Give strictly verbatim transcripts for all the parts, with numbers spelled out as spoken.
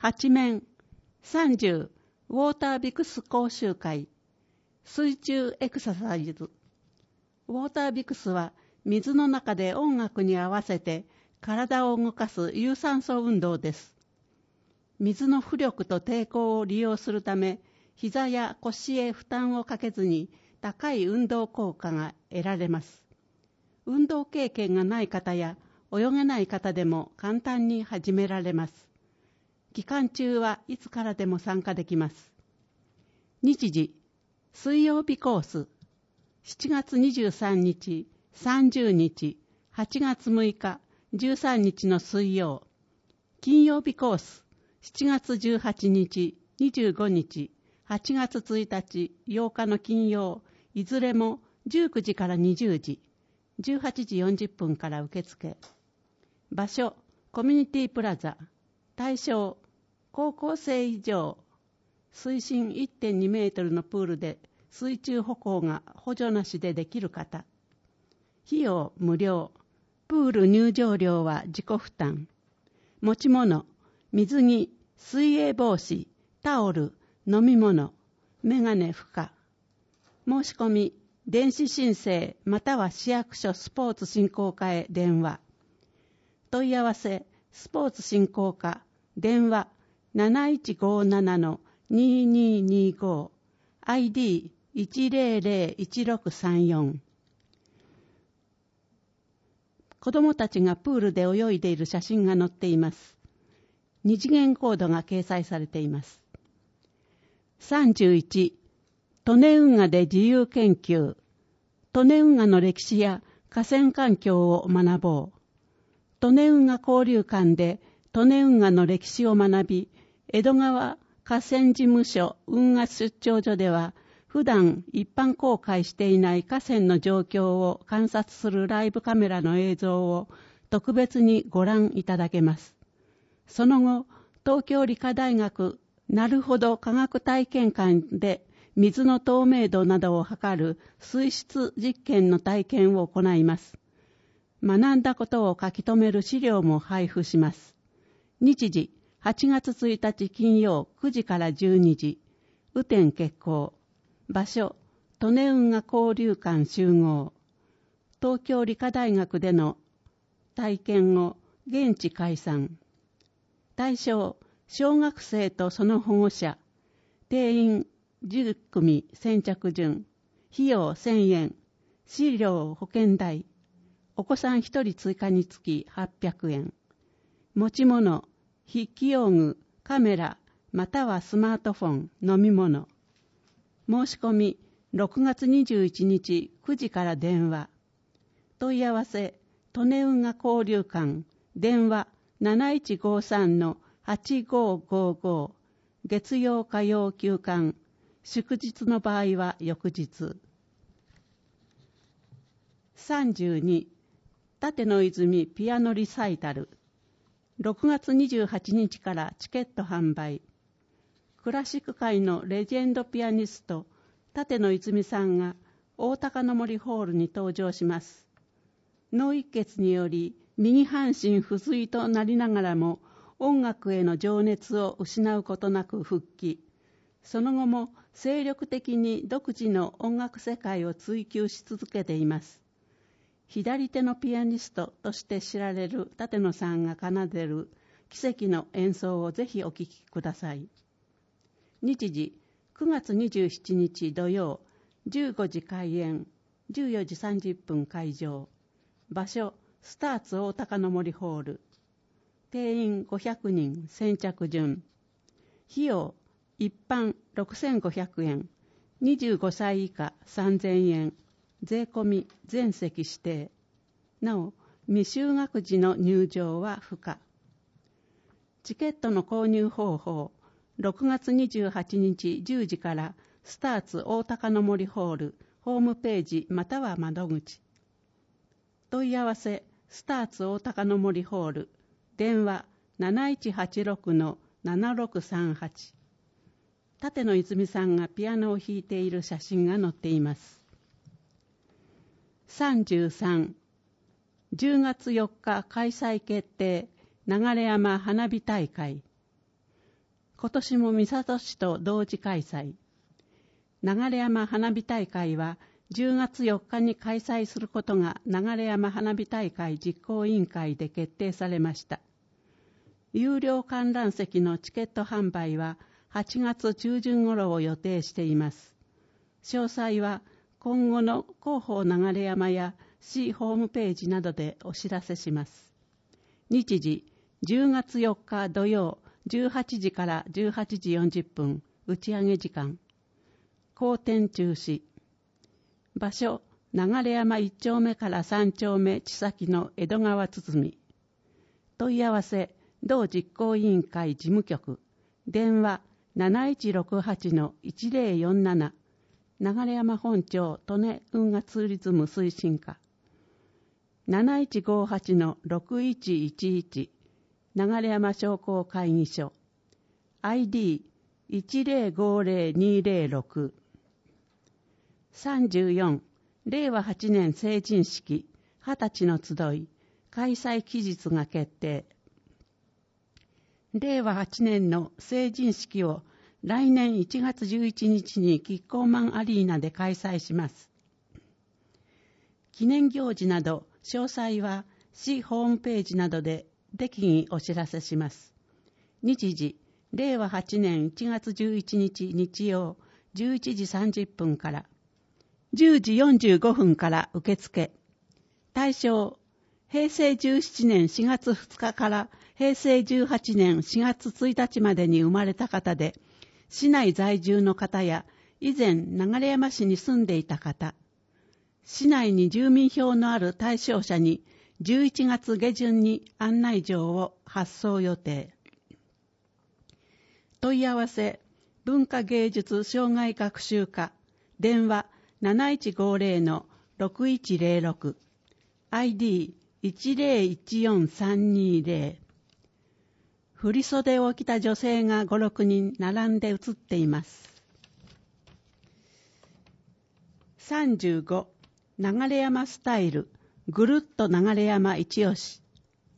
八面さんじゅうウォータービクス講習会水中エクササイズ。ウォータービクスは水の中で音楽に合わせて体を動かす有酸素運動です。水の浮力と抵抗を利用するため、膝や腰へ負担をかけずに高い運動効果が得られます。運動経験がない方や泳げない方でも簡単に始められます。期間中はいつからでも参加できます。日時、水曜日コース、しちがつにじゅうさんにち、さんじゅうにち、はちがつむいか、じゅうさんにちの水曜。金曜日コース、しちがつじゅうはちにち、にじゅうごにち、はちがつついたち、ようかの金曜、いずれもじゅうくじからにじゅうじ、じゅうはちじよんじゅっぷんから受付。場所、コミュニティプラザ。対象、高校生以上。水深 いってんにメートルのプールで水中歩行が補助なしでできる方。費用無料。プール入場料は自己負担。持ち物、水着、水泳帽子、タオル、飲み物、メガネ負荷。申し込み、電子申請または市役所スポーツ振興課へ電話。問い合わせ、スポーツ振興課、電話なないちごななのにーにーにーご、アイディーいちぜろぜろいちろくさんよん。子どもたちがプールで泳いでいる写真が載っています。二次元コードが掲載されています。さんじゅういち、利根運河で自由研究。利根運河の歴史や河川環境を学ぼう。利根運河交流館で利根運河の歴史を学び、江戸川河川事務所運河出張所では、普段一般公開していない河川の状況を観察するライブカメラの映像を特別にご覧いただけます。その後、東京理科大学なるほど科学体験館で水の透明度などを測る水質実験の体験を行います。学んだことを書き留める資料も配布します。日時、はちがつついたち金曜くじからじゅうにじ、雨天決行。場所、利根運河交流館集合。東京理科大学での体験を現地開催。対象、小学生とその保護者。定員じゅっくみ先着順。費用せんえん。飼料保険代。お子さんひとり追加につきはっぴゃくえん。持ち物、筆記用具、カメラ、またはスマートフォン、飲み物。申し込み、ろくがつにじゅういちにちくじから電話。問い合わせ、利根運河交流館、電話なないちごさんのはちごごご。月曜火曜休館。祝日の場合は翌日。さんじゅうに、立野泉ピアノリサイタル。ろくがつにじゅうはちにちからチケット販売。クラシック界のレジェンドピアニスト、立野泉さんが大高の森ホールに登場します。脳一血により右半身不随となりながらも音楽への情熱を失うことなく復帰。その後も精力的に独自の音楽世界を追求し続けています。左手のピアニストとして知られる立野さんが奏でる奇跡の演奏をぜひお聴きください。日時、くがつにじゅうしちにち土曜、じゅうごじ開演、じゅうよじさんじゅっぷん会場。場所、スターツ大高の森ホール。定員ごひゃくにん先着順。費用、一般ろくせんごひゃくえん、にじゅうごさい以下さんぜんえん。税込み全席指定。なお、未就学児の入場は不可。チケットの購入方法、ろくがつにじゅうはちにちじゅうじからスターツ大高の森ホールホームページまたは窓口。問い合わせ、スターツ大高の森ホール、電話なないちはちろくのななろくさんはち。立野泉さんがピアノを弾いている写真が載っています。さんじゅうさん、じゅうがつよっか開催決定、流山花火大会。 今年も三郷市と同時開催。流山花火大会はじゅうがつよっかに開催することが流山花火大会実行委員会で決定されました。有料観覧席のチケット販売ははちがつちゅうじゅん頃を予定しています。詳細は今後の広報流山や市ホームページなどでお知らせします。日時じゅうがつよっか土曜じゅうはちじからじゅうはちじよんじゅっぷん打ち上げ時間。後天中止。場所流山いっ丁目からさん丁目地先の江戸川堤。問い合わせ同実行委員会事務局。電話なないちろくはちのいちぜろよんなな。流山本町利根運河ツーリズム推進課。なないちごはちのろくいちいちいち。流山商工会議所 アイディーいちぜろごぜろにぜろろく さんじゅうよんれいわはちねん成人式はたちの集い開催期日が決定。れいわはちねんの成人式を来年いちがつじゅういちにちにキッコーマンアリーナで開催します。記念行事など詳細は市ホームページなどで適宜お知らせします。日時、れいわはちねんいちがつじゅういちにち日曜じゅういちじさんじゅっぷんからじゅうじよんじゅうごふんから受付。対象、へいせいじゅうななねんしがつふつかからへいせいじゅうはちねんしがつついたちまでに生まれた方で、市内在住の方や以前流山市に住んでいた方、市内に住民票のある対象者にじゅういちがつげじゅんに案内状を発送予定。問い合わせ、文化芸術障害学習課、電話なないちごぜろのろくいちぜろろく、アイディーいちぜろいちよんさんにぜろ。振袖を着た女性がご、ろくにん並んで写っています。さんじゅうご、流山スタイル。ぐるっと流山一押し。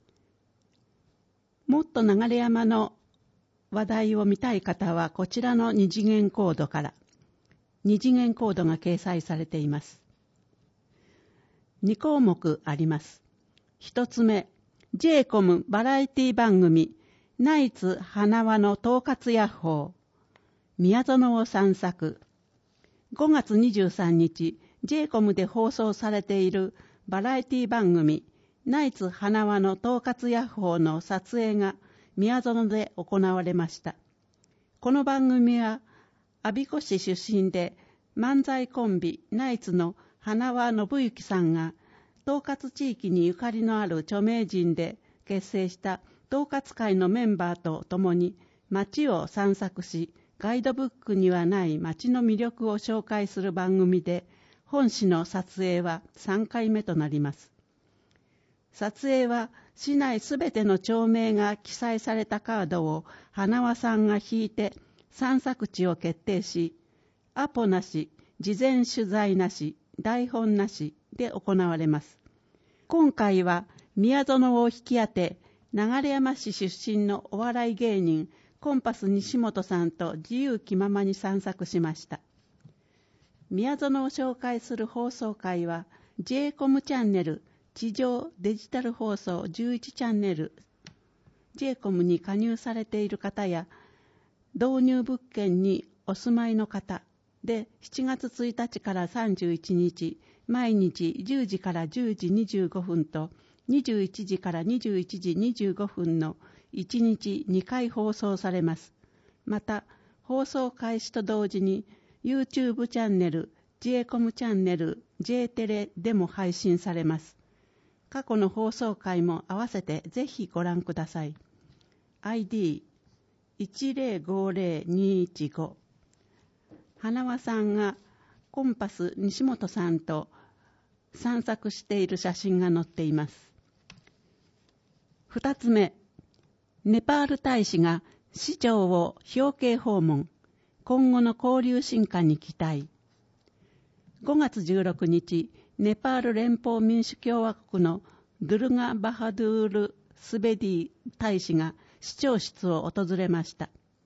もっと流山の話題を見たい方はこちらの二次元コードから二次元コードが掲載されています。にこうもくあります。ひとつめ ジェイコム バラエティ番組ナイツ花輪の統括ヤッホー宮園を散策。ごがつにじゅうさんにち ジェイコム で放送されているバラエティ番組ナイツ花輪の統括ヤッホーの撮影が宮園で行われました。この番組は我孫子市出身で漫才コンビナイツの花輪信之さんが統括地域にゆかりのある著名人で結成した統括会のメンバーと共に街を散策し、ガイドブックにはない街の魅力を紹介する番組で、本誌の撮影はさんかいめとなります。撮影は市内すべての町名が記載されたカードを花輪さんが引いて散策地を決定し、アポなし、事前取材なし、台本なしで行われます。今回は宮園を引き当て、流山市出身のお笑い芸人コンパス西本さんと自由気ままに散策しました。宮園を紹介する放送回は ジェイコム チャンネル地上デジタル放送じゅういちチャンネル ジェイコム に加入されている方や導入物件にお住まいの方でしちがつついたちからさんじゅういちにち毎日じゅうじからじゅうじにじゅうごふんとにじゅういちじからにじゅういちじにじゅうごふんのいちにちにかい放送されます。また放送開始と同時に YouTube チャンネル ジェイコム チャンネル J テレでも配信されます。過去の放送回も合わせてぜひご覧ください。アイディーいちぜろごぜろにいちご 花輪さんがコンパス西本さんと散策している写真が載っています。二つ目、ネパール大使が市長を表敬訪問、今後の交流深化に期待。ごがつじゅうろくにち、ネパール連邦民主共和国のドゥルガ・バハドゥール・スベディ大使が市長室を訪れました。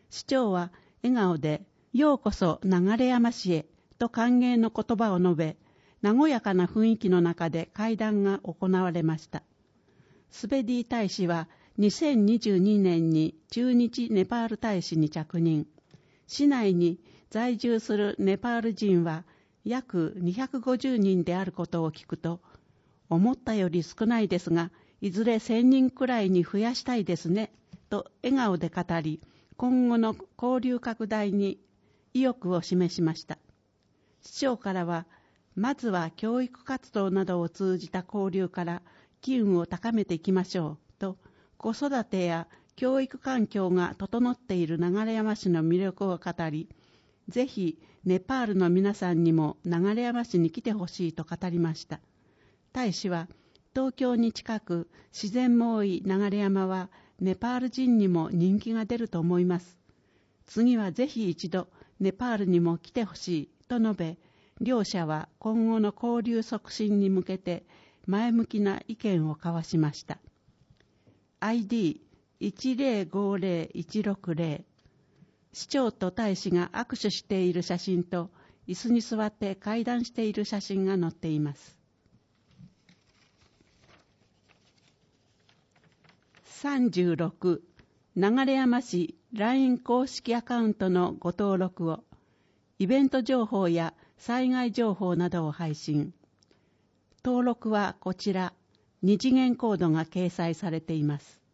市長は笑顔で、ようこそ流山市へと歓迎の言葉を述べ、和やかな雰囲気の中で会談が行われました。スベディ大使はにせんにじゅうにねんに駐日ネパール大使に着任。市内に在住するネパール人は約にひゃくごじゅうにんであることを聞くと、思ったより少ないですが、いずれせんにんくらいに増やしたいですね、と笑顔で語り、今後の交流拡大に意欲を示しました。市長からは、まずは教育活動などを通じた交流から機運を高めていきましょう、と子育てや教育環境が整っている流山市の魅力を語り、ぜひネパールの皆さんにも流山市に来てほしいと語りました。大使は、東京に近く自然も多い流山はネパール人にも人気が出ると思います。次はぜひ一度ネパールにも来てほしいと述べ、両者は今後の交流促進に向けて前向きな意見を交わしました。アイディーいちゼロごゼロいちろくゼロ 市長と大使が握手している写真と椅子に座って会談している写真が載っています。さんじゅうろく、流山市 ライン 公式アカウントのご登録を、イベント情報や災害情報などを配信。登録はこちら、二次元コードが掲載されています。